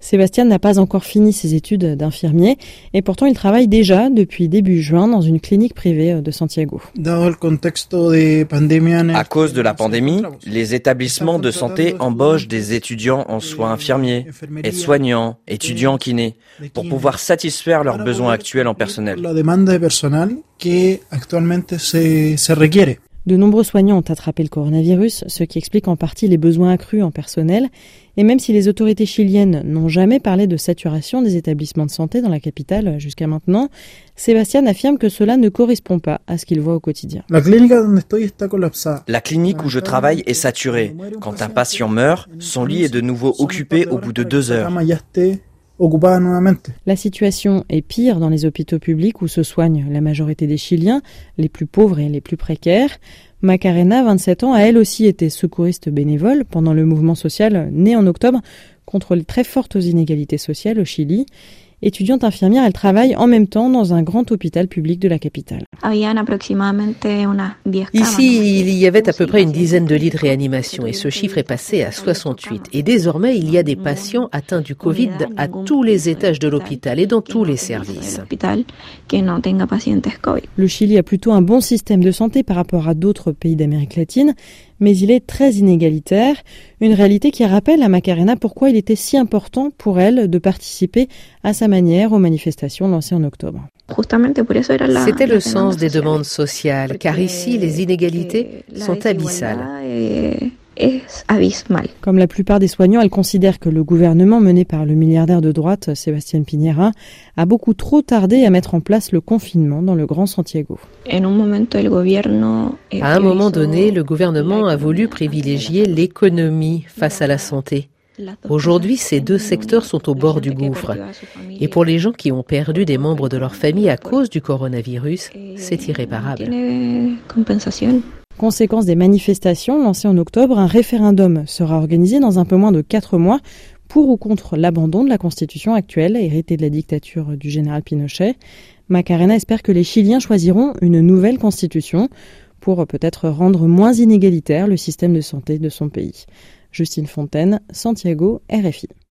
Sébastien n'a pas encore fini ses études d'infirmier et pourtant il travaille déjà depuis début juin dans une clinique privée de Santiago. À cause de la pandémie, les établissements de santé embauchent des étudiants en soins infirmiers, aides-soignants, étudiants kinés, pour pouvoir satisfaire leurs besoins actuels en personnel. De nombreux soignants ont attrapé le coronavirus, ce qui explique en partie les besoins accrus en personnel. Et même si les autorités chiliennes n'ont jamais parlé de saturation des établissements de santé dans la capitale jusqu'à maintenant, Sébastien affirme que cela ne correspond pas à ce qu'il voit au quotidien. La clinique où je travaille est saturée. Quand un patient meurt, son lit est de nouveau occupé au bout de 2 heures. La situation est pire dans les hôpitaux publics où se soignent la majorité des Chiliens, les plus pauvres et les plus précaires. Macarena, 27 ans, a elle aussi été secouriste bénévole pendant le mouvement social né en octobre contre les très fortes inégalités sociales au Chili. Étudiante infirmière, elle travaille en même temps dans un grand hôpital public de la capitale. Ici, il y avait à peu près une dizaine de lits de réanimation et ce chiffre est passé à 68. Et désormais, il y a des patients atteints du Covid à tous les étages de l'hôpital et dans tous les services. Le Chili a plutôt un bon système de santé par rapport à d'autres pays d'Amérique latine, mais il est très inégalitaire, une réalité qui rappelle à Macarena pourquoi il était si important pour elle de participer à sa manière aux manifestations lancées en octobre. C'était le sens des demandes sociales, car ici, les inégalités sont abyssales. Comme la plupart des soignants, elle considère que le gouvernement mené par le milliardaire de droite, Sebastián Piñera, a beaucoup trop tardé à mettre en place le confinement dans le Grand Santiago. À un moment donné, le gouvernement a voulu privilégier l'économie face à la santé. Aujourd'hui, ces deux secteurs sont au bord du gouffre. Et pour les gens qui ont perdu des membres de leur famille à cause du coronavirus, c'est irréparable. Conséquence des manifestations lancées en octobre, un référendum sera organisé dans un peu moins de 4 mois pour ou contre l'abandon de la constitution actuelle, héritée de la dictature du général Pinochet. Macarena espère que les Chiliens choisiront une nouvelle constitution pour peut-être rendre moins inégalitaire le système de santé de son pays. Justine Fontaine, Santiago, RFI.